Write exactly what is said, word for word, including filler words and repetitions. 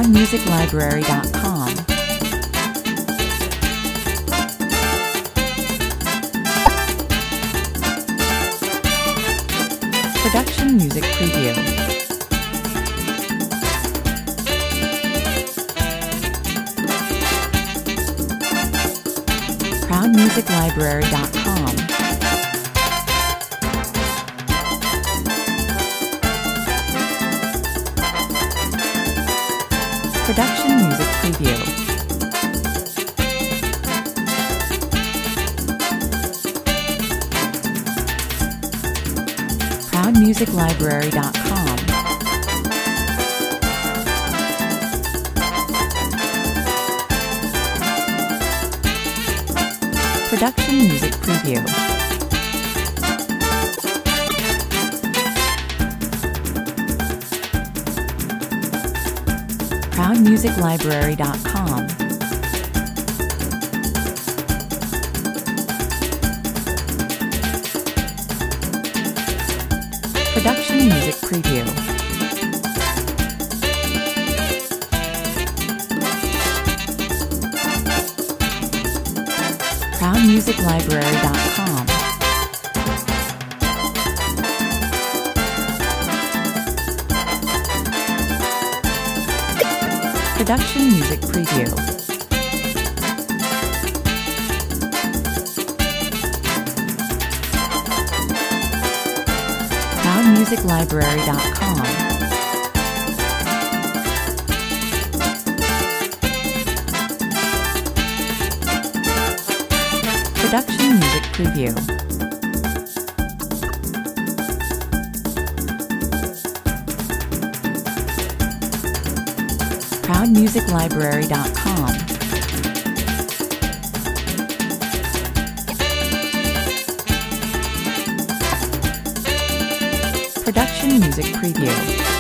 proud music library dot com. Production Music Preview. proud music library dot com. Production Music Preview. proud music library dot com. Production Music Preview. proud music library dot com. Production Music Preview. proud music library dot com. Production Music Preview. proud music library dot com. Production Music Preview. proud music library dot com. Production Music Preview.